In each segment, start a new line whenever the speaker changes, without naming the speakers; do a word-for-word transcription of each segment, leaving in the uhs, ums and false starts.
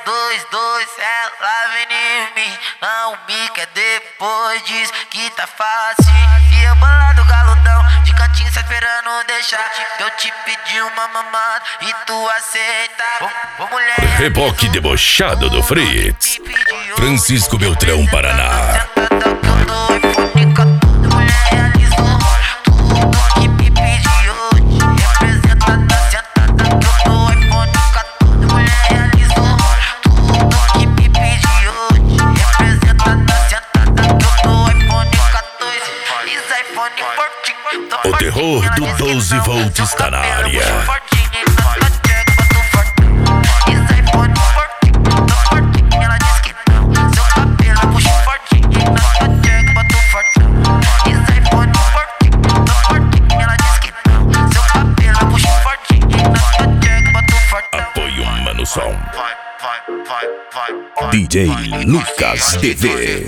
dois, dois, ela vem em mim. Não me quer depois, diz que tá fácil. E eu bolado galudão, de cantinho só esperando deixar eu te pedir uma mamada e tu aceita. Ô, ô mulher,
Reboque debochado do Fritz, Francisco Beltrão, Paraná. O terror do doze volts está na área. Apoio Mano Som. D J Lucas D V.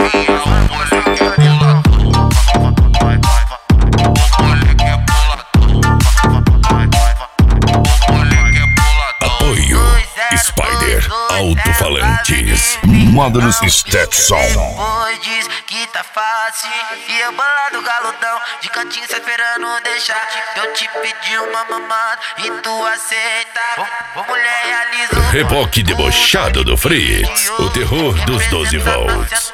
Alto-falantes, módulos Stetson.
Depois diz que tá fácil. E eu bolado galudão, de cantinho só esperando deixar eu te pedir uma mamada e tu aceita. Ô, ô mulher, realiza.
Reboque debochado do Fritz, o terror dos doze volts.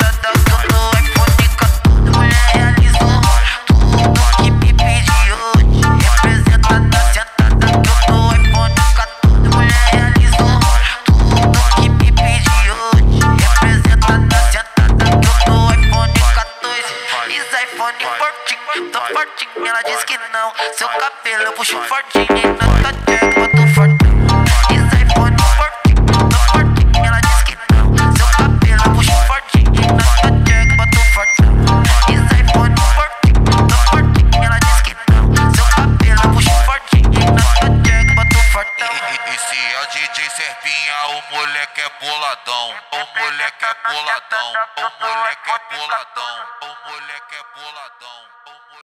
Tô fortinho, ela diz que não. Seu cabelo eu puxo fortinho e não tá jack, boto fortinho. Isso iPhone fortinho, tô fortinho, ela diz que não. Seu cabelo eu puxo fortinho e não tá jack, boto fortinho. Isso iPhone fortinho, tô fortinho, ela diz que não. Seu cabelo eu puxo fortinho e não tá jack, boto fortinho.
E, e se é o D J Serpinha, o moleque é boladão. O moleque é boladão. O moleque é boladão. O moleque é boladão.